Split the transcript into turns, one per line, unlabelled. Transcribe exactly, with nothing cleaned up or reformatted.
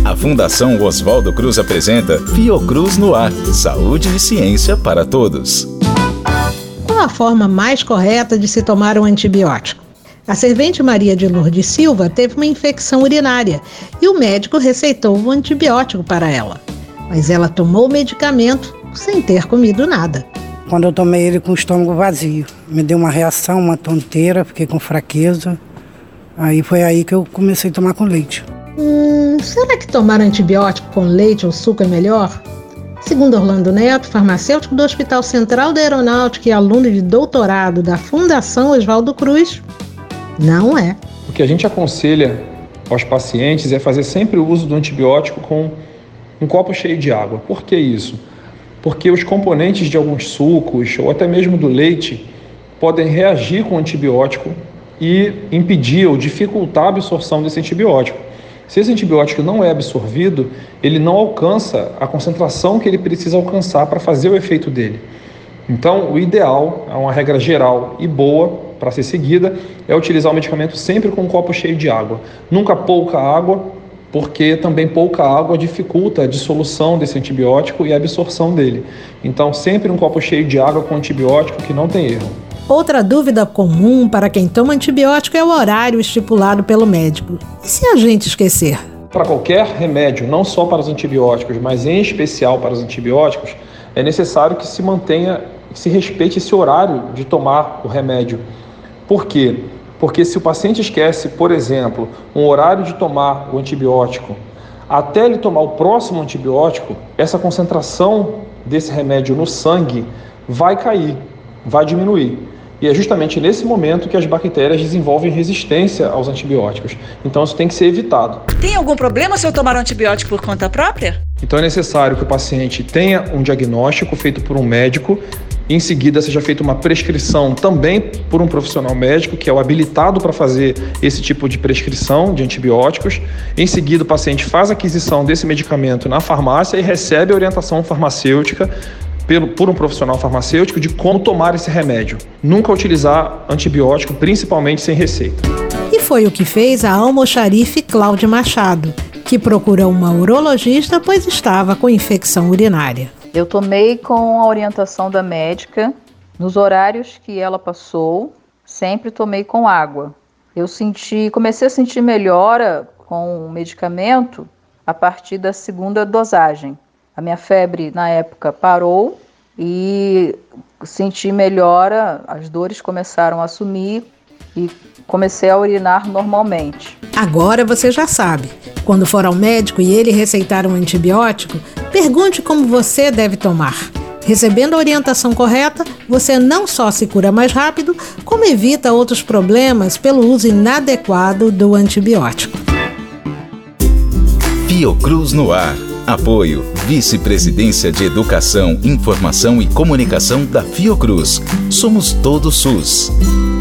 A Fundação Oswaldo Cruz apresenta Fiocruz no Ar. Saúde e ciência para todos.
Qual a forma mais correta de se tomar um antibiótico? A servente Maria de Lourdes Silva teve uma infecção urinária e o médico receitou um antibiótico para ela. Mas ela tomou o medicamento sem ter comido nada.
Quando eu tomei ele com o estômago vazio, me deu uma reação, uma tonteira, fiquei com fraqueza. Aí foi aí que eu comecei a tomar com leite.
Hum, será que tomar antibiótico com leite ou suco é melhor? Segundo Orlando Neto, farmacêutico do Hospital Central da Aeronáutica e aluno de doutorado da Fundação Oswaldo Cruz, não é.
O que a gente aconselha aos pacientes é fazer sempre o uso do antibiótico com um copo cheio de água. Por que isso? Porque os componentes de alguns sucos ou até mesmo do leite podem reagir com o antibiótico e impedir ou dificultar a absorção desse antibiótico. Se esse antibiótico não é absorvido, ele não alcança a concentração que ele precisa alcançar para fazer o efeito dele. Então, o ideal, é uma regra geral e boa para ser seguida, é utilizar o medicamento sempre com um copo cheio de água. Nunca pouca água, porque também pouca água dificulta a dissolução desse antibiótico e a absorção dele. Então, sempre um copo cheio de água com antibiótico, que não tem erro.
Outra dúvida comum para quem toma antibiótico é o horário estipulado pelo médico. E se a gente esquecer?
Para qualquer remédio, não só para os antibióticos, mas em especial para os antibióticos, é necessário que se mantenha, que se respeite esse horário de tomar o remédio. Por quê? Porque se o paciente esquece, por exemplo, um horário de tomar o antibiótico, até ele tomar o próximo antibiótico, essa concentração desse remédio no sangue vai cair, vai diminuir. E é justamente nesse momento que as bactérias desenvolvem resistência aos antibióticos. Então isso tem que ser evitado.
Tem algum problema se eu tomar um antibiótico por conta própria?
Então é necessário que o paciente tenha um diagnóstico feito por um médico, e em seguida seja feita uma prescrição também por um profissional médico, que é o habilitado para fazer esse tipo de prescrição de antibióticos. Em seguida o paciente faz a aquisição desse medicamento na farmácia e recebe a orientação farmacêutica Pelo, por um profissional farmacêutico de como tomar esse remédio. Nunca utilizar antibiótico, principalmente sem receita.
E foi o que fez a almoxarife Cláudia Machado, que procurou uma urologista pois estava com infecção urinária.
Eu tomei com a orientação da médica, nos horários que ela passou, sempre tomei com água. Eu senti, comecei a sentir melhora com o medicamento a partir da segunda dosagem. A minha febre, na época, parou e senti melhora, as dores começaram a sumir e comecei a urinar normalmente.
Agora você já sabe. Quando for ao médico e ele receitar um antibiótico, pergunte como você deve tomar. Recebendo a orientação correta, você não só se cura mais rápido, como evita outros problemas pelo uso inadequado do antibiótico.
Fiocruz no Ar. Apoio, Vice-Presidência de Educação, Informação e Comunicação da Fiocruz. Somos todos SUS.